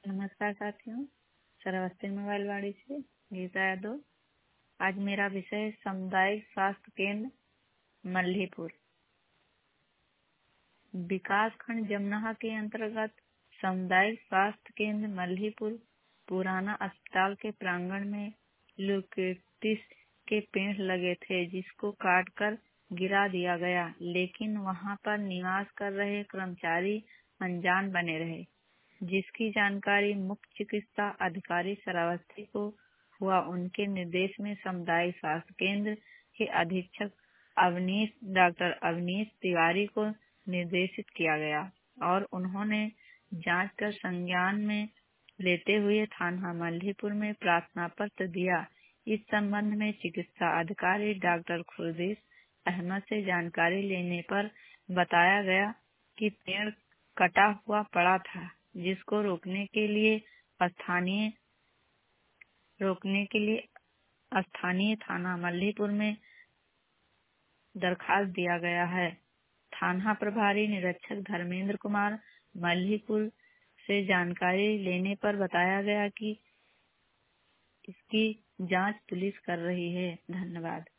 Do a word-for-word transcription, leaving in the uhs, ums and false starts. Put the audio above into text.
नमस्कार साथियों, श्रावस्ती मोबाइल वाड़ी से गीता यादव। आज मेरा विषय सामुदायिक स्वास्थ्य केंद्र मल्हीपुर। विकास खंड जमनाहा के अंतर्गत सामुदायिक स्वास्थ्य केंद्र मल्हीपुर पुराना अस्पताल के प्रांगण में यूकेलिप्टस के पेड़ लगे थे, जिसको काटकर गिरा दिया गया, लेकिन वहां पर निवास कर रहे कर्मचारी अनजान बने रहे, जिसकी जानकारी मुख्य चिकित्सा अधिकारी श्रावस्ती को हुआ। उनके निर्देश में सामुदायिक स्वास्थ्य केंद्र के अधीक्षक अवनीश डॉक्टर अवनीश तिवारी को निर्देशित किया गया और उन्होंने जांच कर संज्ञान में लेते हुए थाना मल्हीपुर में प्रार्थना पत्र दिया। इस संबंध में चिकित्सा अधिकारी डॉक्टर खुर्शीद अहमद से जानकारी लेने पर बताया गया कि पेड़ कटा हुआ पड़ा था, जिसको रोकने के लिए स्थानीय रोकने के लिए स्थानीय थाना मल्हीपुर में दरखास्त दिया गया है। थाना प्रभारी निरीक्षक धर्मेंद्र कुमार मल्हीपुर से जानकारी लेने पर बताया गया कि इसकी जांच पुलिस कर रही है। धन्यवाद।